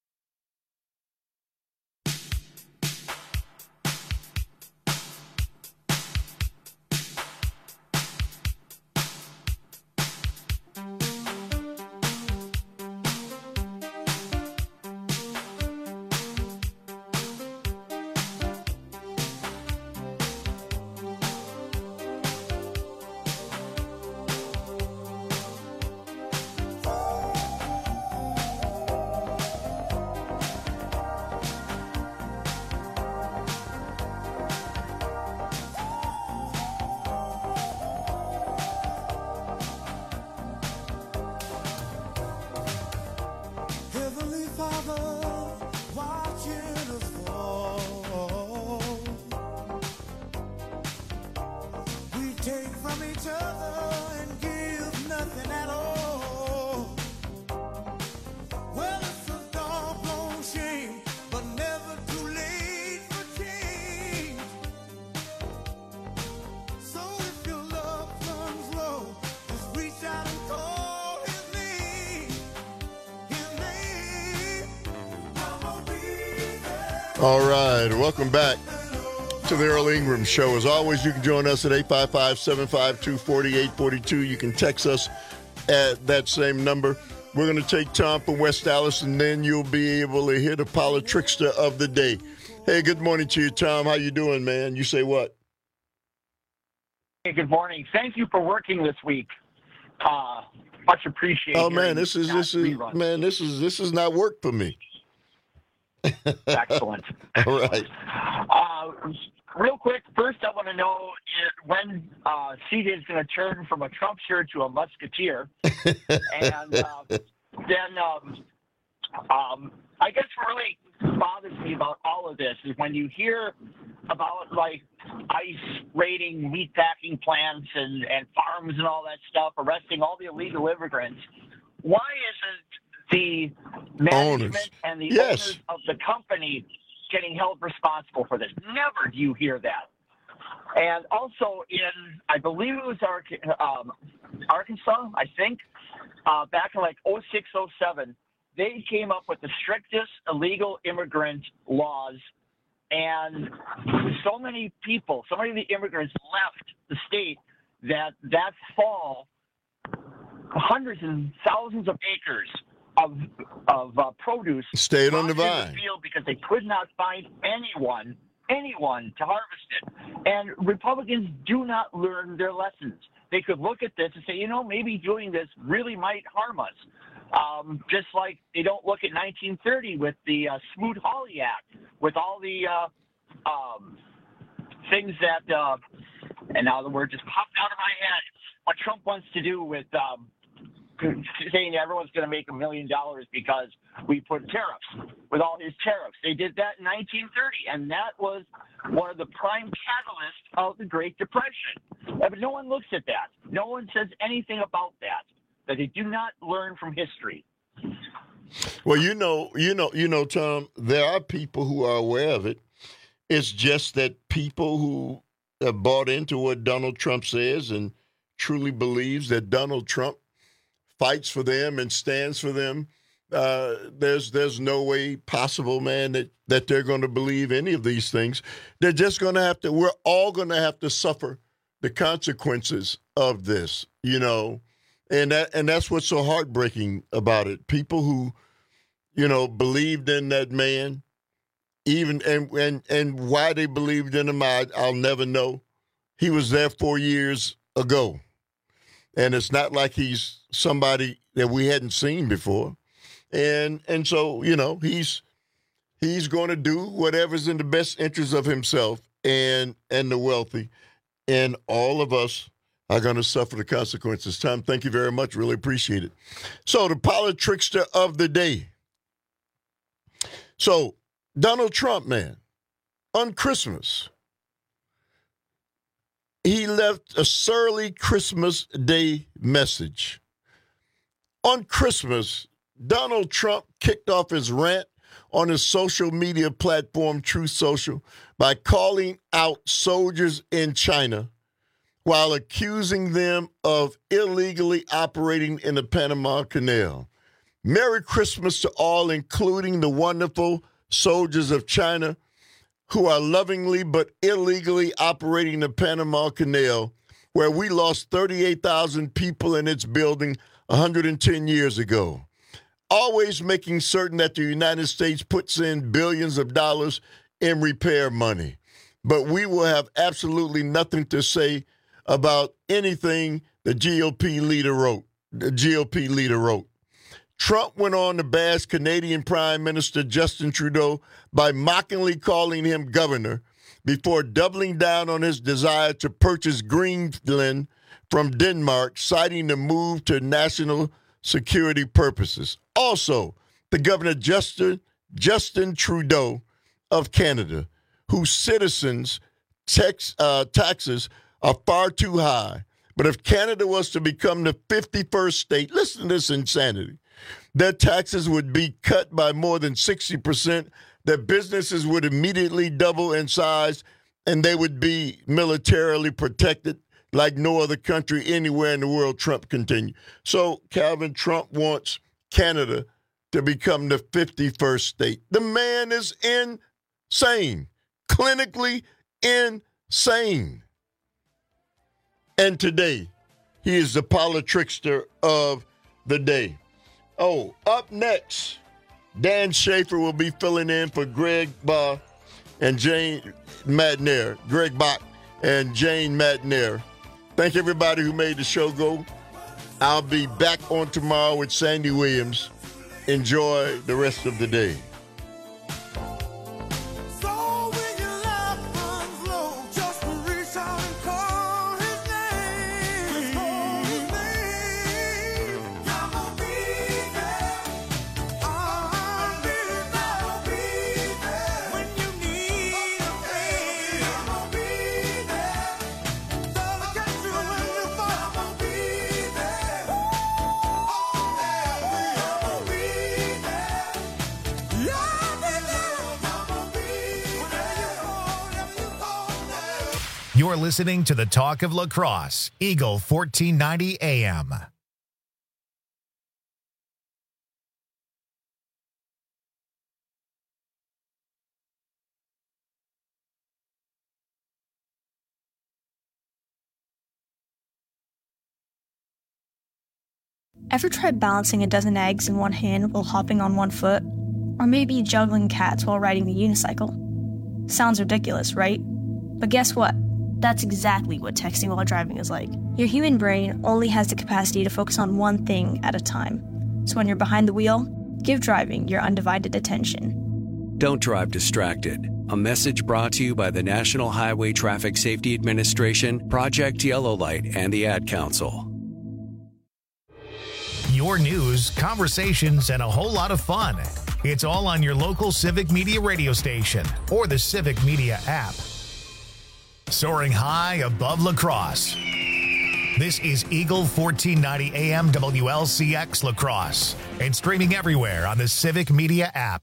All right, welcome back to the Earl Ingram Show. As always, you can join us at eight five five, seven five two, four eight four two. You can text us at that same number. We're going to take Tom from West Dallas, and then you'll be able to hear the Politrickster of the day. Hey, good morning to you, Tom. How you doing, man? You say what? Hey, good morning. Thank you for working this week. Uh, much appreciated. Oh man, this is this is man, this is this is not work for me. Excellent. All right. Uh, real quick, first I want to know when uh, C J is going to turn from a Trumpster to a Musketeer. and uh, then um, um, I guess what really bothers me about all of this is when you hear about, like, ICE raiding meatpacking plants and, and farms and all that stuff, arresting all the illegal immigrants, why isn't the management owners. and the yes. owners of the company getting held responsible for this? Never do you hear that. And also in, I believe it was um, Arkansas, I think, uh, back in like oh six, oh seven, they came up with the strictest illegal immigrant laws. And so many people, so many of the immigrants left the state that that fall, hundreds and thousands of acres of of uh, produce stayed on the vine in the field because they could not find anyone anyone to harvest it. And Republicans do not learn their lessons. They could look at this and say, you know, maybe doing this really might harm us. Um, just like they don't look at nineteen thirty with the uh, Smoot-Hawley Act, with all the uh, um, things that, uh, and now the word just popped out of my head, what Trump wants to do with um, saying everyone's going to make a million dollars because we put tariffs with all his tariffs. They did that in nineteen thirty, and that was one of the prime catalysts of the Great Depression. But no one looks at that. No one says anything about that, that they do not learn from history. Well, you know, you know, you know, Tom, there are people who are aware of it. It's just that people who have bought into what Donald Trump says and truly believes that Donald Trump fights for them and stands for them, uh, there's there's no way possible, man, that, that they're going to believe any of these things. They're just going to have to, we're all going to have to suffer the consequences of this, you know, and that and that's what's so heartbreaking about it. People who, you know, believed in that man, even and and, and why they believed in him, I, I'll never know. He was there four years ago. And it's not like he's somebody that we hadn't seen before. And and so, you know, he's he's going to do whatever's in the best interest of himself and and the wealthy. And all of us are going to suffer the consequences. Tom, thank you very much. Really appreciate it. So the politrickster of the day. So Donald Trump, man, on Christmas, he left a surly Christmas Day message. On Christmas, Donald Trump kicked off his rant on his social media platform, Truth Social, by calling out soldiers in China while accusing them of illegally operating in the Panama Canal. Merry Christmas to all, including the wonderful soldiers of China who are lovingly but illegally operating the Panama Canal, where we lost thirty-eight thousand people in its building one hundred ten years ago. Always making certain that the United States puts in billions of dollars in repair money. But we will have absolutely nothing to say about anything the G O P leader wrote. The G O P leader wrote. Trump went on to bash Canadian Prime Minister Justin Trudeau by mockingly calling him governor before doubling down on his desire to purchase Greenland from Denmark, citing the move to national security purposes. Also, the governor Justin, Justin Trudeau of Canada, whose citizens' tax, uh, taxes are far too high. But if Canada was to become the fifty-first state, listen to this insanity, their taxes would be cut by more than sixty percent, their businesses would immediately double in size, and they would be militarily protected like no other country anywhere in the world, Trump continued. So, Calvin, Trump wants Canada to become the fifty-first state. The man is insane, clinically insane. And today, he is the politrickster of the day. Oh, up next, Dan Schaefer will be filling in for Greg Bach and Jane Madnair. Greg Bach and Jane Madnair. Thank everybody who made the show go. I'll be back on tomorrow with Sandy Williams. Enjoy the rest of the day. You're listening to the Talk of La Crosse, Eagle fourteen ninety A M. Ever tried balancing a dozen eggs in one hand while hopping on one foot? Or maybe juggling cats while riding the unicycle? Sounds ridiculous, right? But guess what? That's exactly what texting while driving is like. Your human brain only has the capacity to focus on one thing at a time. So when you're behind the wheel, give driving your undivided attention. Don't drive distracted. A message brought to you by the National Highway Traffic Safety Administration, Project Yellow Light, and the Ad Council. your news, conversations, and a whole lot of fun. It's all on your local Civic Media radio station or the Civic Media app. Soaring high above La Crosse. This is Eagle fourteen ninety A M W L C X La Crosse and streaming everywhere on the Civic Media app.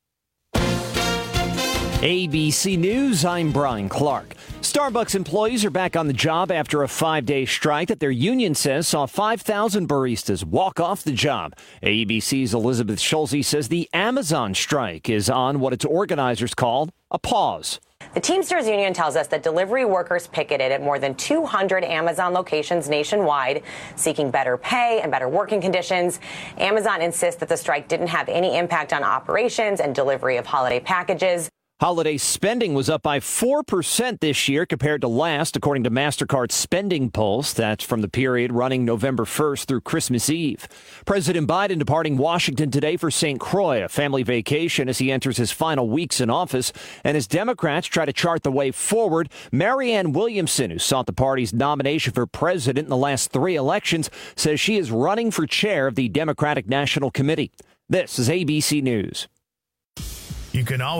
A B C News, I'm Brian Clark. Starbucks employees are back on the job after a five-day strike that their union says saw five thousand baristas walk off the job. A B C's Elizabeth Schulze says the Amazon strike is on what its organizers called a pause. The Teamsters Union tells us that delivery workers picketed at more than two hundred Amazon locations nationwide, seeking better pay and better working conditions. Amazon insists that the strike didn't have any impact on operations and delivery of holiday packages. Holiday spending was up by four percent this year compared to last, according to MasterCard's Spending Pulse. That's from the period running November first through Christmas Eve. President Biden departing Washington today for Saint Croix, a family vacation as he enters his final weeks in office. And as Democrats try to chart the way forward, Marianne Williamson, who sought the party's nomination for president in the last three elections, says she is running for chair of the Democratic National Committee. This is A B C News. You can always